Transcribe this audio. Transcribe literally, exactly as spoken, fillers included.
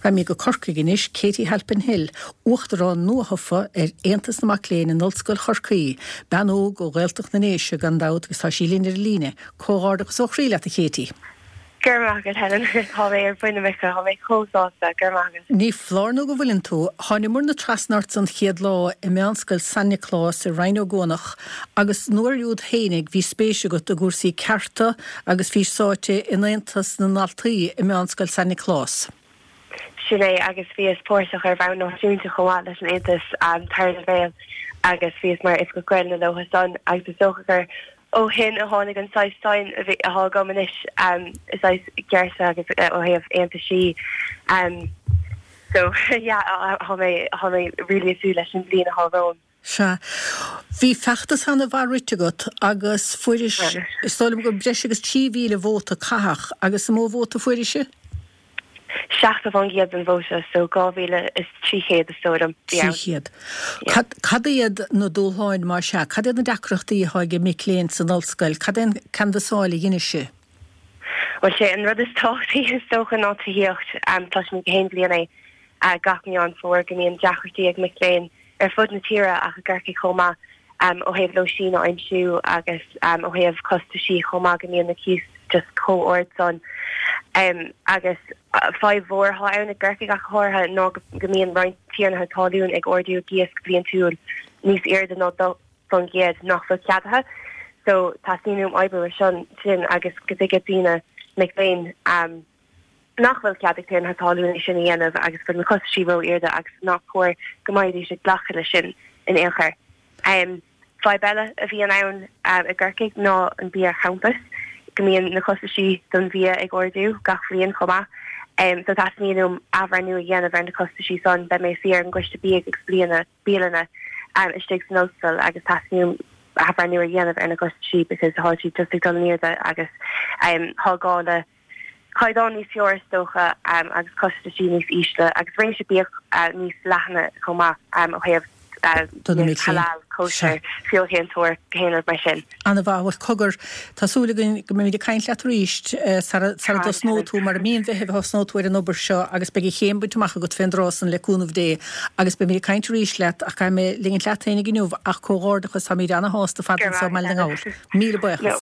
Ba mí go corcaigis Katie Halpin Hill uachtarrán nuathfa ar Aontas na Macléin in Nolscoil Chorcaí, ben ó go ghilteach na néise gan dáut gus tá sí línar líne, cóádagus ó chríle a Katie. Germagan Helen, how they are putting the maker, how they close off that Germagan. Ní flárna go bhfuiln tú, tháinig mór na trasnart an chiad lá i meánscoil Santa Claus i Rhino Gónach, agus nuairúd hénig bhí spéise go do gúrsaí certa agus bhí sáte in Aontas na Naltaí i meánscoil Santa Claus. Sinné agus bhí is póirseach ar bhain náisiúnta chomá leis an Aontas an Tarn a Bhéil agus bhí is mar is go cuireann na lochas don agus is sochagur ó hin a tháinig an sáis stein a bhí a há gomanis um, is sáis gearsa agus ó héamh Aontas sí. Um, so, yeah, há mé há mé rilí asú leis an bblion a há rón. Se. Bhí feachtas hanna bhar rite agus fuiris stálim go breise agus tí mhíle bhóta cathach agus mó bhóta fuirise? Seach of an giad an bhóta, so gábhíle is tríchéad a stódam. Tríchéad. Cad iad na dúlháin mar se, cad iad na decrachtaí haige Macléin san Nolscoil, cad iad canvasála dhéine se? Well, sé an rud is táchtaí is tócha ná taíocht um, tás mi géin bliana uh, gachnaán fór go míon decrachtaí ag Macléin ar fud na tíre ach a gurcaí chomá um, ó héamh lo sína aimsiú agus um, ó héamh costa sí chomá go míon na cís just co-ord son. Um, agus uh, five vor ha na gurcaí a chórtha ná go míon roiint tíarnatha táún ag ordiú díos go bhíon túúil níos airde ná don géad nach fu ceadatha. So tá sínúm oibre sin sin agus go dtí tína Macléin um, nach bhfuil ceadig tíarnatha táún sin dhéanamh agus go na costa sí bh airde agus nach chóir go maididir sé ghlacha le sin in éair. Um, Fá bella a bhí an ann um, a gurcaigh ná an bí ar campus. Gomíon na costa sí don bhí ag ordiú gach bhíon chomá. Um, so that's níúm ahharnú a dhéanamh ar na costa sí son be mé fear an gcuiste bí ag explíanana bíalana um, isteag san Nolscoil agus tasníúm ahharnú a dhéanamh ar na costa sí because hátí just ag dul níorda agus um, hágála chaidán níos fior stocha um, agus costa sí níos ísle agus réim se bí uh, níos lechna chomá um, ó héamh Uh, halal kosher feel hen tor hen mar sin. Anna bhah cogur tásúla go mé caiint le ríist sar do snóú mar míon bheitthe bh snóúir an obair seo agus be chéimbuteach go fendrásan leúnmh dé agus be mé caiint ríist leat a cha mé lingin leatainna gniuh ach cóáda chu samí anna hásta fa me leáil. Míle buchas.